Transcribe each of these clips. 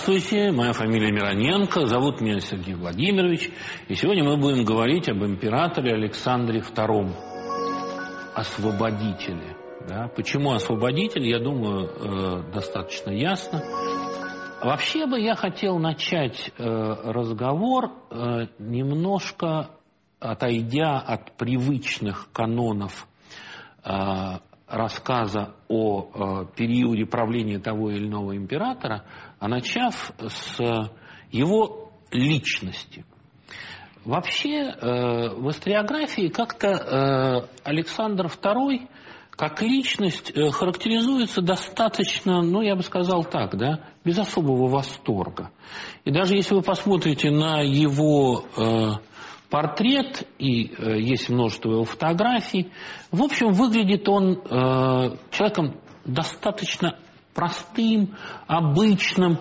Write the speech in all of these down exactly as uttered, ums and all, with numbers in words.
Здравствуйте, моя фамилия Мироненко, зовут меня Сергей Владимирович, и сегодня мы будем говорить об императоре Александре втором, освободителе. Да? Почему освободитель, я думаю, э, достаточно ясно. Вообще бы я хотел начать э, разговор э, немножко отойдя от привычных канонов э, рассказа о э, периоде правления того или иного императора, а начав с его личности. Вообще э, в историографии как-то э, Александр второй как личность э, характеризуется достаточно, ну я бы сказал так, да, без особого восторга. И даже если вы посмотрите на его э, портрет, и э, есть множество его фотографий, в общем, выглядит он э, человеком достаточно простым, обычным,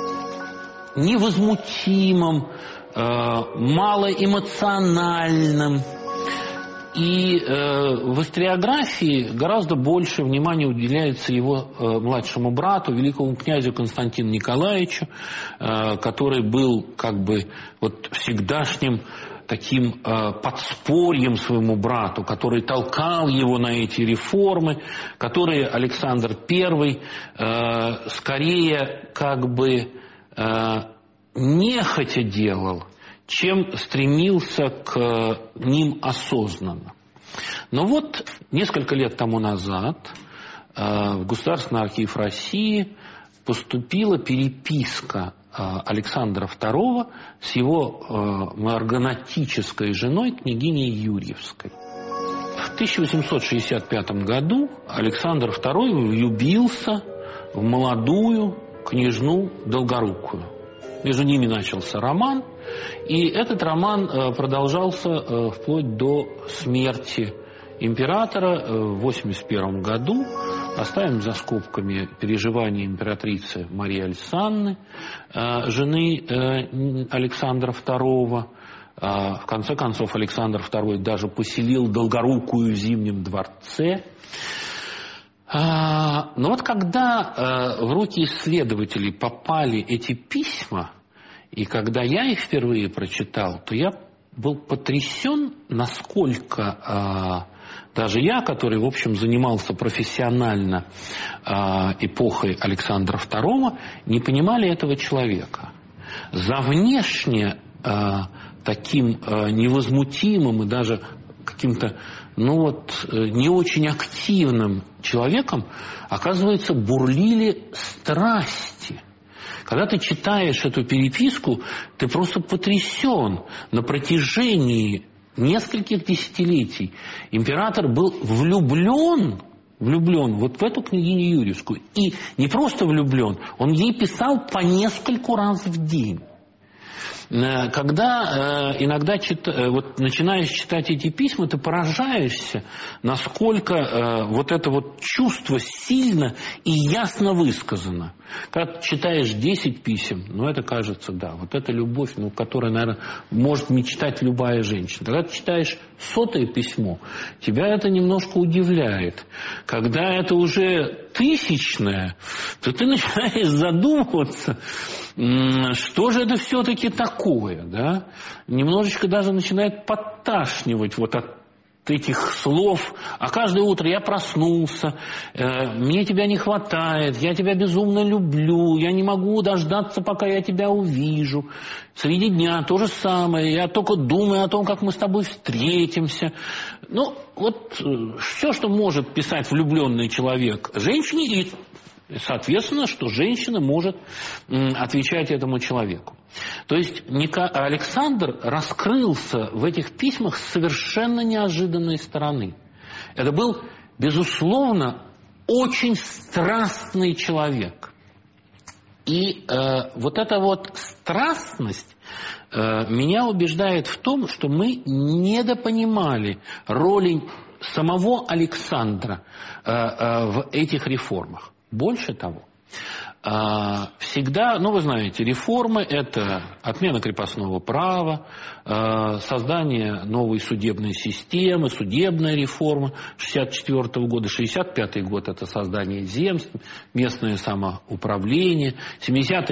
невозмутимым, э, малоэмоциональным. И э, в историографии гораздо больше внимания уделяется его э, младшему брату, великому князю Константину Николаевичу, э, который был как бы вот всегдашним таким э, подспорьем своему брату, который толкал его на эти реформы, которые Александр Первый э, скорее как бы э, нехотя делал, чем стремился к ним осознанно. Но вот несколько лет тому назад э, в Государственный архив России поступила переписка э, Александра второго с его э, марганатической женой, княгиней Юрьевской. В тысяча восемьсот шестьдесят пятом году Александр второй влюбился в молодую княжну Долгорукую. Между ними начался роман, и этот роман продолжался вплоть до смерти императора в восемьдесят первом году. Оставим за скобками переживания императрицы Марии Александры, жены Александра второго. В конце концов, Александр второй даже поселил Долгорукую в Зимнем дворце. Но вот когда в руки исследователей попали эти письма, и когда я их впервые прочитал, то я был потрясен, насколько даже я, который, в общем, занимался профессионально эпохой Александра второго, не понимали этого человека. За внешне таким невозмутимым и даже каким-то, ну вот, не очень активным человеком, оказывается, бурлили страсти. Когда ты читаешь эту переписку, ты просто потрясен. На протяжении нескольких десятилетий император был влюблен, влюблен вот в эту княгиню Юрьевскую. И не просто влюблен, он ей писал по нескольку раз в день. Когда э, иногда чит, э, вот, начинаешь читать эти письма, ты поражаешься, насколько э, вот это вот чувство сильно и ясно высказано. Когда читаешь десять писем, ну это кажется, да, вот это любовь, ну, которая, наверное, может мечтать любая женщина. Когда ты читаешь сотое письмо, тебя это немножко удивляет. Когда это уже тысячное, то ты начинаешь задумываться, что же это все-таки такое, да? Немножечко даже начинает подташнивать вот от этих слов. А каждое утро я проснулся, э, мне тебя не хватает, я тебя безумно люблю, я не могу дождаться, пока я тебя увижу. Среди дня то же самое, я только думаю о том, как мы с тобой встретимся. Ну, вот э, все, что может писать влюбленный человек женщине, и соответственно, что женщина может м, отвечать этому человеку. То есть Александр раскрылся в этих письмах с совершенно неожиданной стороны. Это был, безусловно, очень страстный человек. И э, вот эта вот страстность э, меня убеждает в том, что мы недопонимали роли самого Александра э, э, в этих реформах. Больше того, всегда, ну вы знаете, реформы – это отмена крепостного права, создание новой судебной системы, судебная реформа шестьдесят четвёртого года, шестьдесят пятый год – это создание земств, местное самоуправление, семидесятые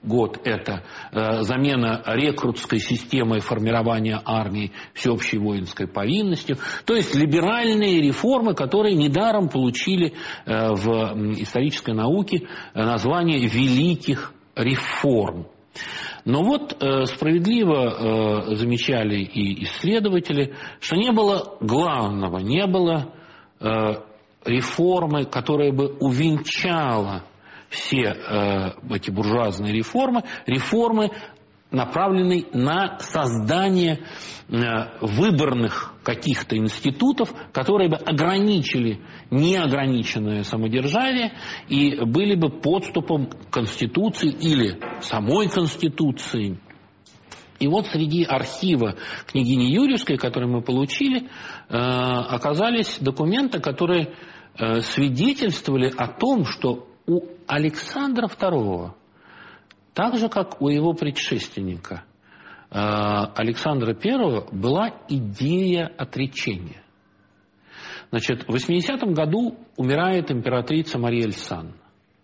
год – это э, замена рекрутской системой формирования армии всеобщей воинской повинностью. То есть либеральные реформы, которые недаром получили э, в исторической науке название «великих реформ». Но вот э, справедливо э, замечали и исследователи, что не было главного, не было э, реформы, которая бы увенчала все э, эти буржуазные реформы, реформы, направленные на создание э, выборных каких-то институтов, которые бы ограничили неограниченное самодержавие и были бы подступом к Конституции или самой Конституции. И вот среди архива княгини Юрьевской, который мы получили, э, оказались документы, которые э, свидетельствовали о том, что у Александра второго, так же, как у его предшественника Александра первого, была идея отречения. Значит, в восьмидесятом году умирает императрица Мария Александровна.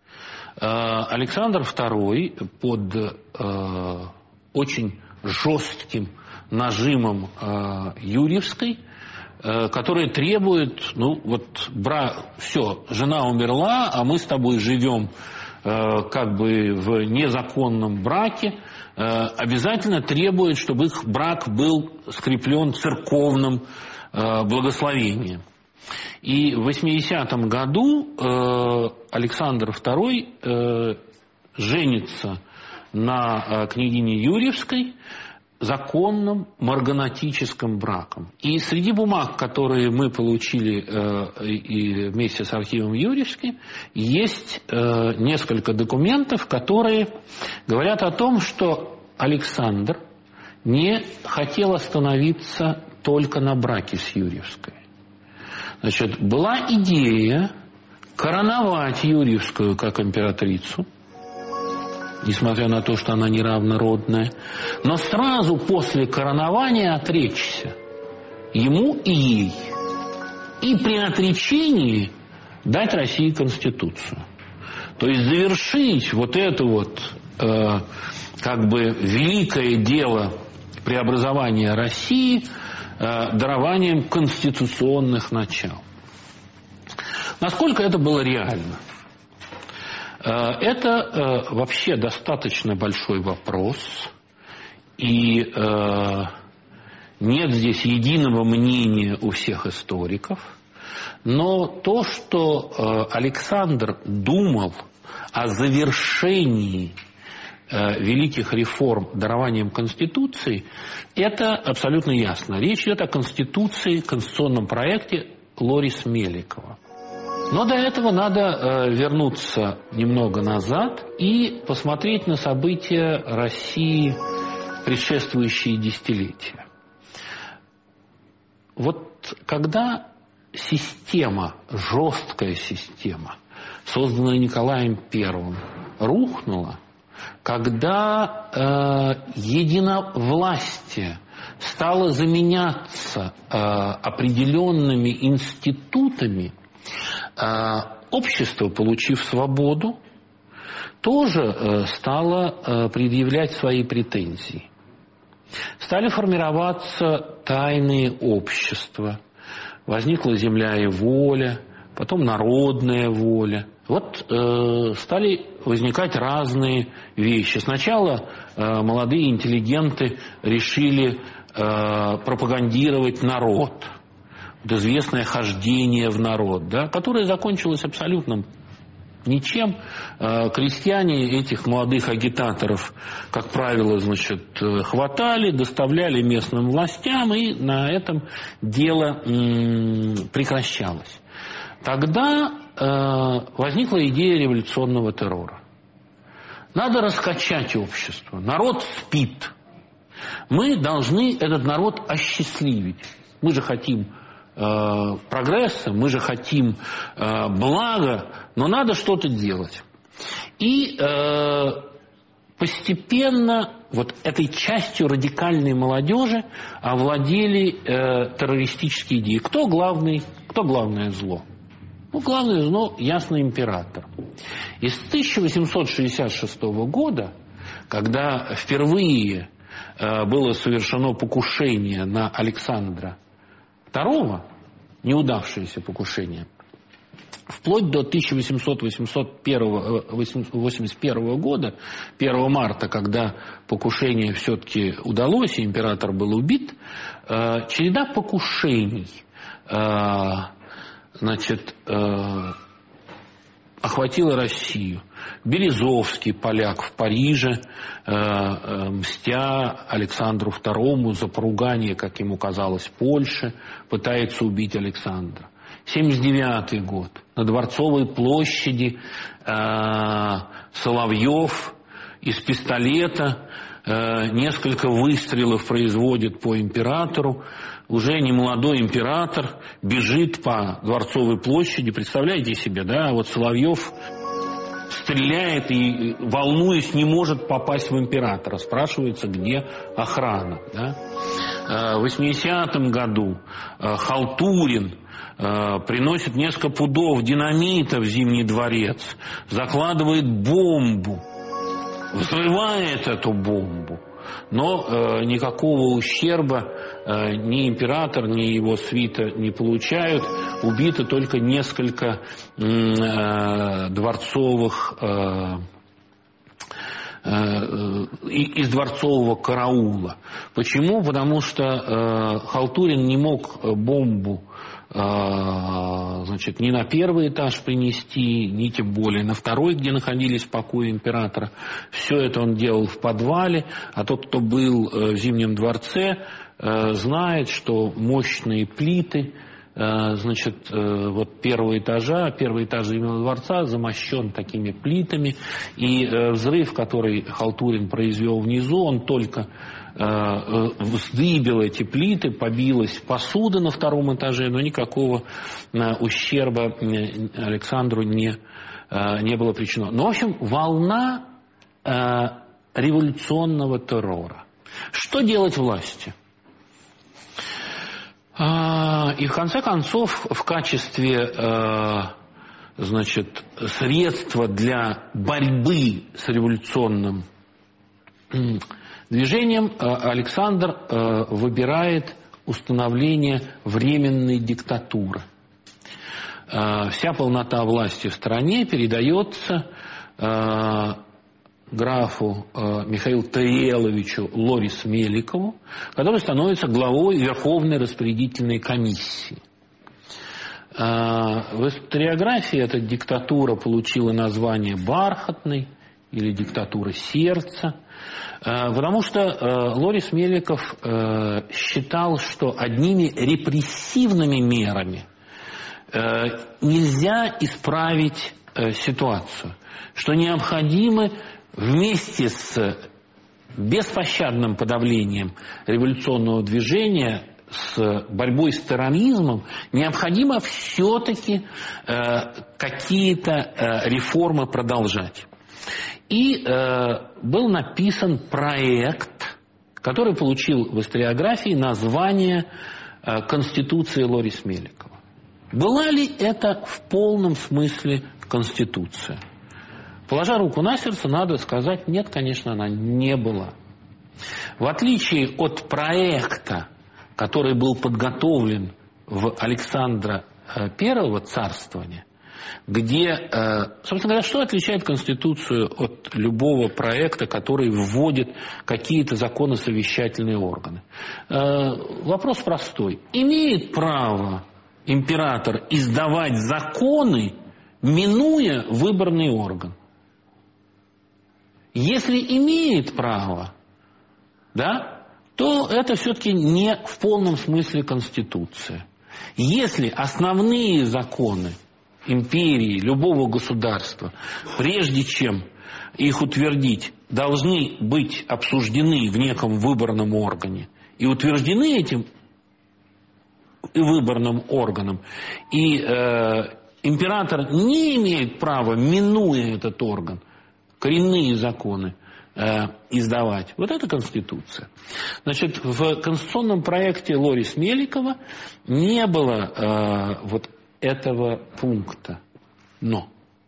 Александр второй под э, очень жестким нажимом э, Юрьевской, которые требуют, ну вот, бра, все, жена умерла, а мы с тобой живем э, как бы в незаконном браке, э, обязательно требуют, чтобы их брак был скреплен церковным э, благословением. И в восьмидесятом году э, Александр второй э, женится на э, княгине Юрьевской законным марганатическим браком. И среди бумаг, которые мы получили э, и вместе с архивом Юрьевским, есть э, несколько документов, которые говорят о том, что Александр не хотел остановиться только на браке с Юрьевской. Значит, была идея короновать Юрьевскую как императрицу, несмотря на то, что она неравнородная, но сразу после коронования отречься ему и ей. И при отречении дать России Конституцию. То есть завершить вот это вот э, как бы великое дело преобразования России э, дарованием конституционных начал. Насколько это было реально? Это э, вообще достаточно большой вопрос, и э, нет здесь единого мнения у всех историков, но то, что э, Александр думал о завершении э, великих реформ дарованием Конституции, это абсолютно ясно. Речь идет о Конституции, конституционном проекте Лорис Меликова. Но до этого надо э, вернуться немного назад и посмотреть на события России предшествующие десятилетия. Вот когда система, жесткая система, созданная Николаем Первым, рухнула, когда э, единовластие стало заменяться э, определенными институтами, общество, получив свободу, тоже стало предъявлять свои претензии. Стали формироваться тайные общества. Возникла земля и воля, потом народная воля. Вот э, стали возникать разные вещи. Сначала э, молодые интеллигенты решили э, пропагандировать народ. Вот известное хождение в народ, да, которое закончилось абсолютно ничем. Крестьяне этих молодых агитаторов, как правило, значит, хватали, доставляли местным властям, и на этом дело прекращалось. Тогда возникла идея революционного террора. Надо раскачать общество. Народ спит. Мы должны этот народ осчастливить. Мы же хотим прогресса, мы же хотим э, блага, но надо что-то делать. И э, постепенно вот этой частью радикальной молодежи овладели э, террористические идеи. Кто главный, кто главное зло? Ну, главное зло, ясно, император. И с тысяча восемьсот шестьдесят шестого года когда впервые было совершено покушение на Александра второго, неудавшееся покушение, вплоть до тысяча восемьсот восемьдесят первого года, первого марта, когда покушение все-таки удалось, и император был убит, череда покушений, значит, охватила Россию. Березовский, поляк, в Париже, мстя Александру второму за поругание, как ему казалось, Польши, пытается убить Александра. семьдесят девятый год. На Дворцовой площади Соловьев из пистолета несколько выстрелов производит по императору. Уже немолодой император бежит по Дворцовой площади. Представляете себе, да, вот Соловьев стреляет и, волнуясь, не может попасть в императора. Спрашивается, где охрана. Да? В восьмидесятом году Халтурин приносит несколько пудов динамита в Зимний дворец, закладывает бомбу, взрывает эту бомбу. Но э, никакого ущерба э, ни император, ни его свита не получают. Убито только несколько э, дворцовых, э, э, из дворцового караула. Почему? Потому что э, Халтурин не мог бомбу значит, ни на первый этаж принести, ни тем более на второй, где находились покои императора. Все это он делал в подвале, а тот, кто был в Зимнем дворце, знает, что мощные плиты, значит, вот первого этажа, первый этаж Зимнего дворца замощен такими плитами, и взрыв, который Халтурин произвел внизу, он только вздыбил эти плиты, побилась посуда на втором этаже, но никакого ущерба Александру не, не было причинено. Но, в общем, волна революционного террора. Что делать власти? И в конце концов, в качестве, значит, средства для борьбы с революционным движением Александр выбирает установление временной диктатуры. Вся полнота власти в стране передается графу Михаилу Тариеловичу Лорис-Меликову, который становится главой Верховной распорядительной комиссии. В историографии эта диктатура получила название «бархатной» или «диктатура сердца», потому что Лорис Меликов считал, что одними репрессивными мерами нельзя исправить ситуацию, что необходимо вместе с беспощадным подавлением революционного движения, с борьбой с терроризмом, необходимо все-таки какие-то реформы продолжать. И э, был написан проект, который получил в историографии название э, Конституции Лорис-Меликова. Была ли это в полном смысле Конституция? Положа руку на сердце, надо сказать, нет, конечно, она не была. В отличие от проекта, который был подготовлен в Александра Первого царствования, где, собственно говоря, что отличает Конституцию от любого проекта, который вводит какие-то законосовещательные органы? Вопрос простой. Имеет право император издавать законы, минуя выборный орган? Если имеет право, да, то это все-таки не в полном смысле Конституция. Если основные законы империи, любого государства, прежде чем их утвердить, должны быть обсуждены в неком выборном органе и утверждены этим выборным органом, и э, император не имеет права, минуя этот орган, коренные законы э, издавать. Вот это Конституция. Значит, в конституционном проекте Лорис-Меликова не было э, вот этого пункта. Но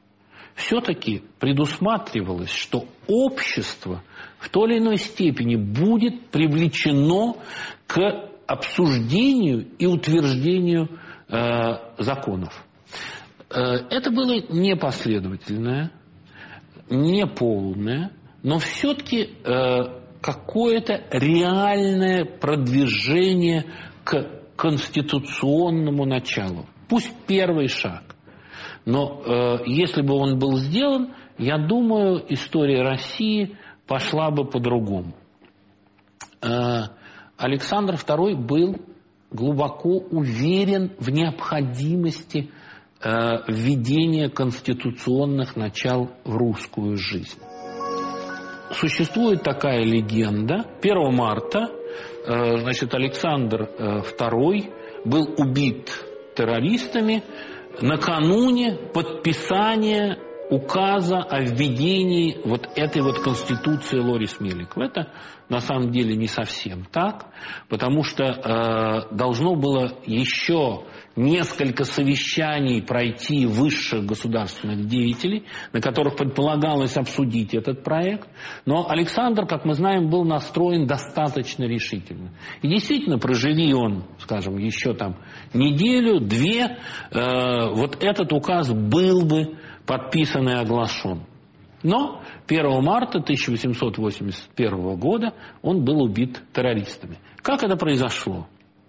все-таки предусматривалось, что общество в той или иной степени будет привлечено к обсуждению и утверждению э, законов. Э, это было непоследовательное, неполное, но все-таки э, какое-то реальное продвижение к конституционному началу. Пусть первый шаг. Но э, если бы он был сделан, я думаю, история России пошла бы по-другому. Э, Александр второй был глубоко уверен в необходимости э, введения конституционных начал в русскую жизнь. Существует такая легенда. первого марта э, значит, Александр э, второй был убит террористами накануне подписания указа о введении вот этой вот конституции Лорис Меликова. Это на самом деле не совсем так, потому что э, должно было еще несколько совещаний пройти высших государственных деятелей, на которых предполагалось обсудить этот проект. Но Александр, как мы знаем, был настроен достаточно решительно. И действительно, проживи он, скажем, еще там неделю, две, э, вот этот указ был бы подписан и оглашен. Но первого марта тысяча восемьсот восемьдесят первого года он был убит террористами. Как это произошло?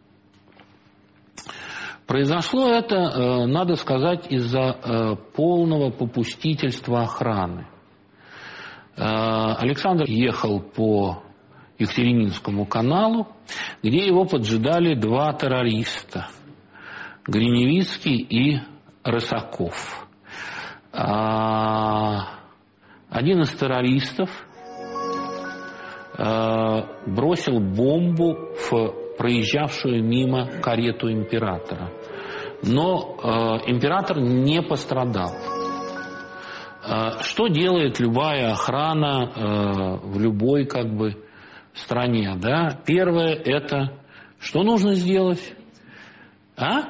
Произошло это, надо сказать, из-за полного попустительства охраны. Александр ехал по Екатерининскому каналу, где его поджидали два террориста – Гриневицкий и Рысаков. Один из террористов бросил бомбу в проезжавшую мимо карету императора. Но э, император не пострадал. Э, что делает любая охрана э, в любой как бы стране? Да? Первое – это что нужно сделать? А?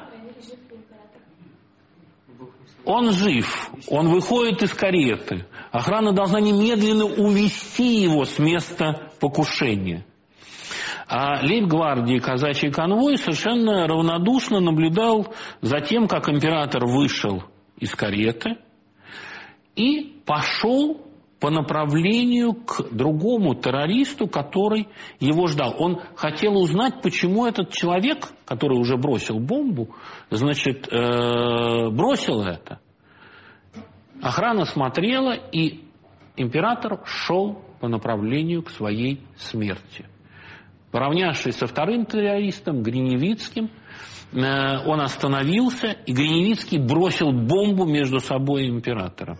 Он жив, он выходит из кареты. Охрана должна немедленно увести его с места покушения. А лейб-гвардии казачий конвой совершенно равнодушно наблюдал за тем, как император вышел из кареты и пошел по направлению к другому террористу, который его ждал. Он хотел узнать, почему этот человек, который уже бросил бомбу, значит, э, бросил это. Охрана смотрела, и император шел по направлению к своей смерти. Поравнявшись со вторым террористом, Гриневицким, он остановился, и Гриневицкий бросил бомбу между собой и императором.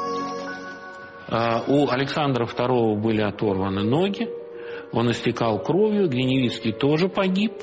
У Александра второго были оторваны ноги, он истекал кровью, Гриневицкий тоже погиб.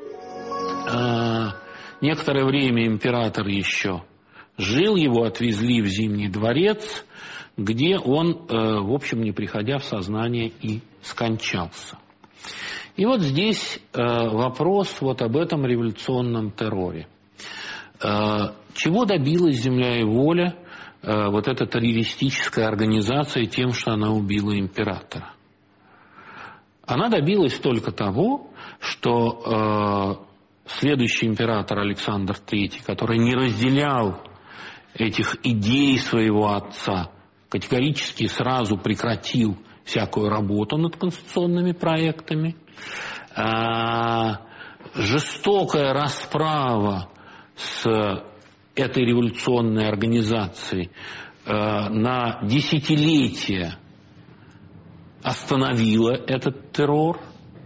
Некоторое время император еще жил, его отвезли в Зимний дворец, где он, в общем, не приходя в сознание, и скончался. И вот здесь э, вопрос вот об этом революционном терроре. Э, чего добилась «Земля и воля», э, вот эта террористическая организация, тем, что она убила императора? Она добилась только того, что э, следующий император Александр третий, который не разделял этих идей своего отца, категорически сразу прекратил всякую работу над конституционными проектами. А, жестокая расправа с этой революционной организацией а, на десятилетия остановила этот террор.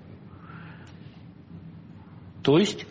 То есть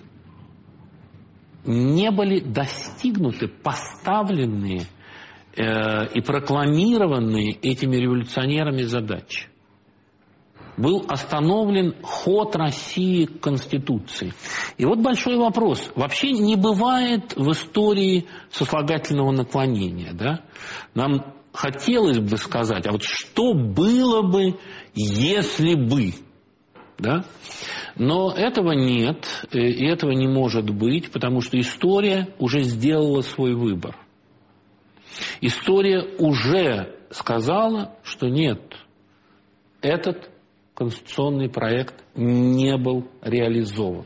не были достигнуты поставленные и прокламированные этими революционерами задачи. Был остановлен ход России к Конституции. И вот большой вопрос. Вообще не бывает в истории сослагательного наклонения. Да? Нам хотелось бы сказать, а вот что было бы, если бы? Да? Но этого нет, и этого не может быть, потому что история уже сделала свой выбор. История уже сказала, что нет, этот конституционный проект не был реализован.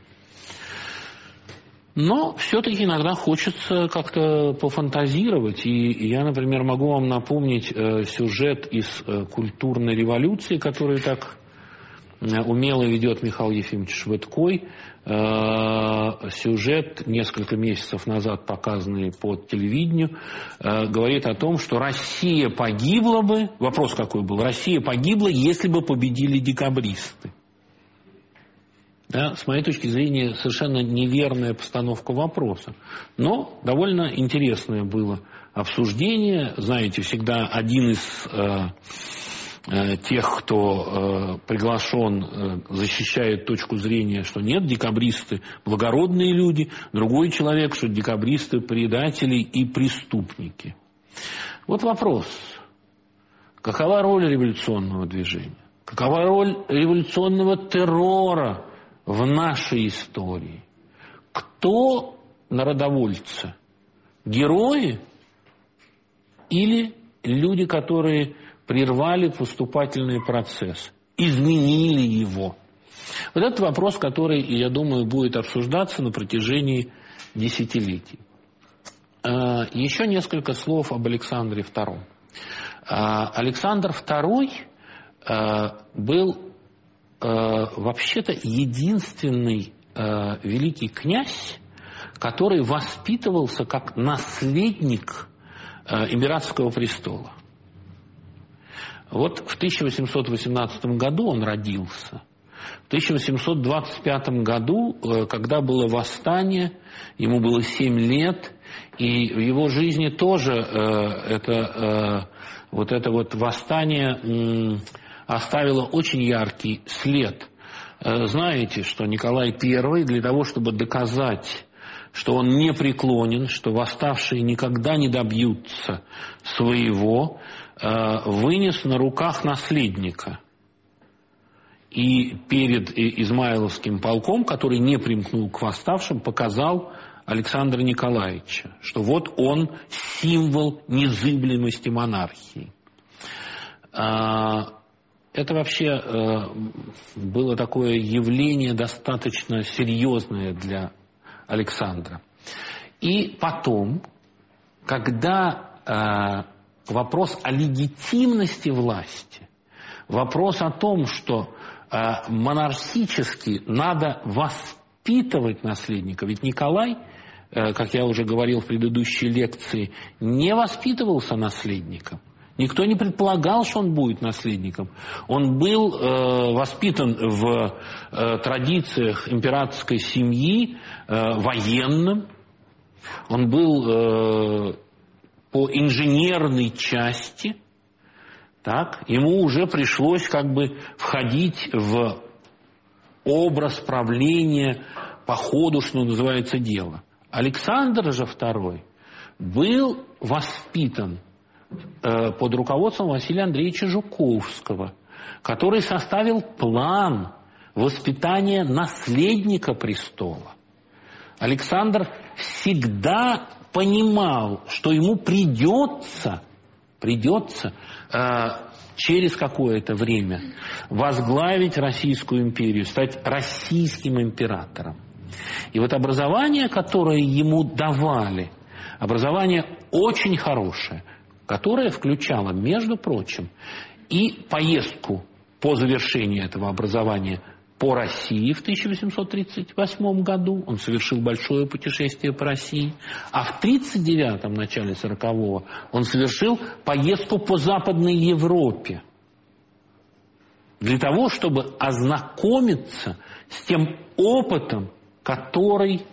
Но все-таки иногда хочется как-то пофантазировать. И я, например, могу вам напомнить э, сюжет из э, культурной революции, который так э, умело ведет Михаил Ефимович Швыдкой. Э, сюжет, несколько месяцев назад показанный по телевидению, э, говорит о том, что Россия погибла бы, вопрос какой был, Россия погибла, если бы победили декабристы. Да, с моей точки зрения, совершенно неверная постановка вопроса. Но довольно интересное было обсуждение. Знаете, всегда один из э, э, тех, кто э, приглашен, э, защищает точку зрения, что нет, декабристы благородные люди. Другой человек, что декабристы предатели и преступники. Вот вопрос. Какова роль революционного движения? Какова роль революционного террора в нашей истории? Кто народовольцы? Герои или люди, которые прервали поступательный процесс, изменили его? Вот этот вопрос, который, я думаю, будет обсуждаться на протяжении десятилетий. Еще несколько слов об Александре втором. Александр второй был вообще-то единственный э, великий князь, который воспитывался как наследник э, императорского престола. Вот в тысяча восемьсот восемнадцатом году он родился. В тысяча восемьсот двадцать пятом году, э, когда было восстание, ему было семь лет, и в его жизни тоже э, это, э, вот это вот восстание э, оставила очень яркий след. Знаете, что Николай Первый для того, чтобы доказать, что он не преклонен, что восставшие никогда не добьются своего, вынес на руках наследника. И перед Измайловским полком, который не примкнул к восставшим, показал Александра Николаевича, что вот он символ незыблемости монархии. Это вообще э, было такое явление достаточно серьезное для Александра. И потом, когда э, вопрос о легитимности власти, вопрос о том, что э, монархически надо воспитывать наследника, ведь Николай, э, как я уже говорил в предыдущей лекции, не воспитывался наследником. Никто не предполагал, что он будет наследником. Он был э, воспитан в э, традициях императорской семьи, э, военным. Он был э, по инженерной части. Так? Ему уже пришлось как бы входить в образ правления по ходу, что называется, дела. Александр же второй был воспитан под руководством Василия Андреевича Жуковского, который составил план воспитания наследника престола. Александр всегда понимал, что ему придется, придется э, через какое-то время возглавить Российскую империю, стать российским императором. И вот образование, которое ему давали, образование очень хорошее, которая включала, между прочим, и поездку по завершении этого образования по России в тысяча восемьсот тридцать восьмом году. Он совершил большое путешествие по России. А в тридцать девятом, начале сорокового, он совершил поездку по Западной Европе. Для того, чтобы ознакомиться с тем опытом, который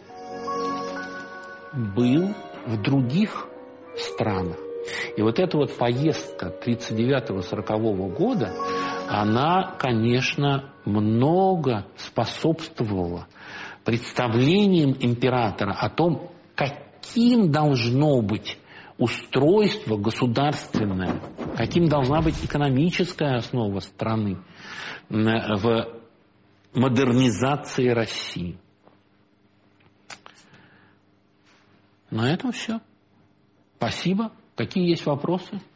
был в других странах. И вот эта вот поездка тридцать девятого сорокового года, она, конечно, много способствовала представлениям императора о том, каким должно быть устройство государственное, каким должна быть экономическая основа страны в модернизации России. На этом все. Спасибо. Какие есть вопросы?